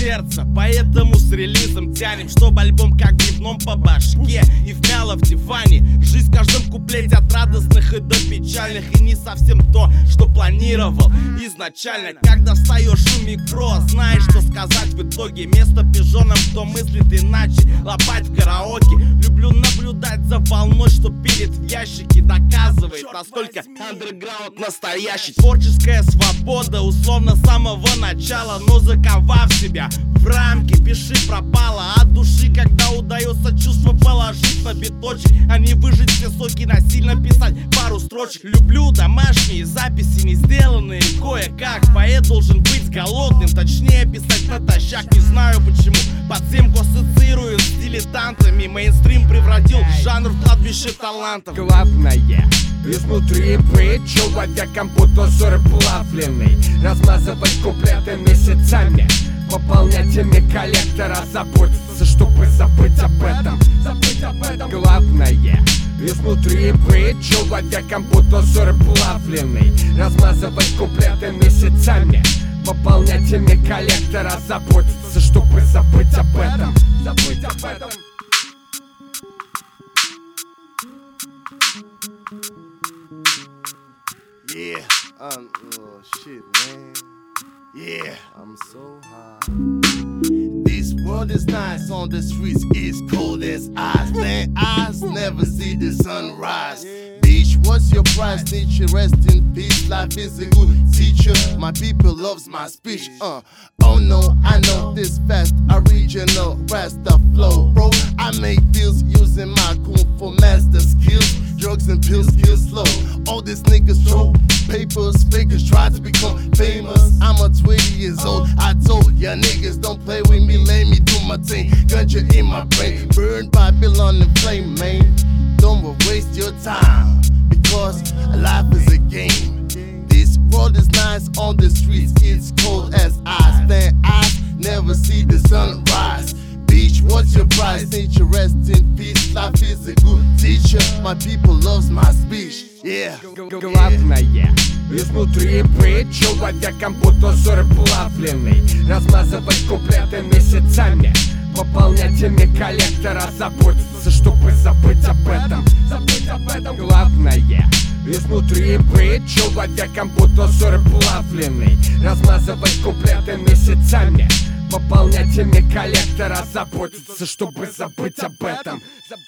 сердца, поэтому с релизом тянем, чтобы альбом как бревном по башке и вмяло в диване. Жизнь в каждом куплете от радостных и до печальных, и не совсем то, что планировал изначально. Когда встаешь у микро, знаешь, что сказать в итоге. Место пижонам, кто мыслит иначе, лопать в караоке. Люблю наблюдать за волной, что перед в ящике доказывает, насколько андерграунд настоящий. Творческая свобода, условно с самого начала, но заковав себя в рамки, пиши пропало от души, когда удается чувство положить на биточек, а не выжить все соки, насильно писать пару строчек. Люблю домашние записи, не сделанные кое-как. Поэт должен быть голодным, точнее писать натощак. Не знаю почему подземку ассоциирую с дилетантами. Мейнстрим превратил жанр в кладбище талантов. Главное изнутри быть человеком, будто сыр плавленый, размазывать куплеты месяцами, пополнять ими коллектора, заботиться, чтобы забыть об этом. Главное изнутри быть человеком, будто сыр плавленый, размазывать куплеты месяцами, пополнять ими коллектора, заботиться, чтобы забыть об этом. Yeah, oh shit, man. Yeah, I'm so high. This world is nice, on the streets it's cold as ice. Then eyes never see the sunrise. Bitch, what's your price? Nature, rest in peace. Life is a good teacher. My people loves my speech. Oh no, I know this fast. Original Rasta flow, bro. I make deals using my kung fu master skills. Drugs and pills kill slow. All these niggas throw papers, fakers try to become famous. I'm 20 years old. I told ya niggas don't play with me. Let me do my thing. Ganja in my brain, burn Babylon in flame, man. Don't waste your time, because life is a game. This world is nice, on the streets it's cold as ice. Then eyes never see the sunrise. Beach, what's your price? Nature, rest in peace. Life is a good teacher. My people loves my speech. Yeah. Главное изнутри быть человеком, будто сыр плавленый, размазывать куплеты месяцами, пополнять ими коллектора, заботиться, чтобы забыть об этом. Главное изнутри быть человеком, будто сыр плавленый, размазывать куплеты месяцами, пополнять ими коллектора, заботиться, чтобы забыть об этом.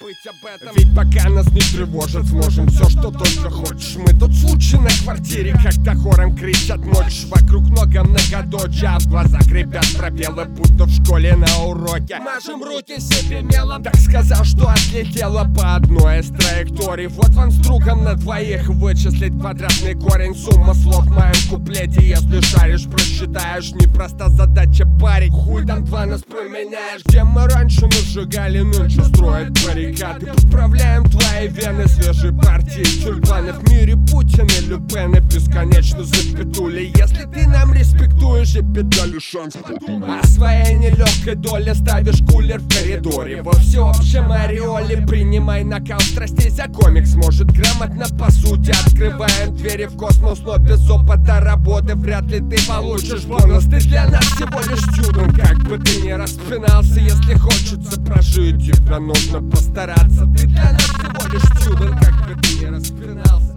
Ведь пока нас не тревожит, сможем все, что только хочешь. Мы тут случай на квартире, когда хором кричат ночь. Вокруг много многоточия, а в глазах ребят пробелы, будто в школе на уроке. Мажем руки себе мелом, так сказал, что отлетело по одной из траекторий. Вот вам с другом на двоих вычислить квадратный корень. Сумма слов в моем куплете, если шаришь, просчитаешь. Непроста задача, парень. Хуй там два нас променяешь. Где мы раньше нажигали, нынче строят баррикады. Подправляем твои вены свежей партии. Тюльпаны в мире Путина, Люпены бесконечно запятули. Если ты нам респектуешь и педали шанс, а своей нелегкой доле ставишь кулер в коридоре. Во всеобщем ореоле принимай накал страстей за комикс. Может грамотно по сути открываем двери в космос, но без опыта работы вряд ли ты получишь бонус. Ты для нас всего лишь чудом, как бы ты ни распинался. Если хочется прожить, тебе нужно постараться. Ты для нас всего лишь чудом, как бы ты ни распинался.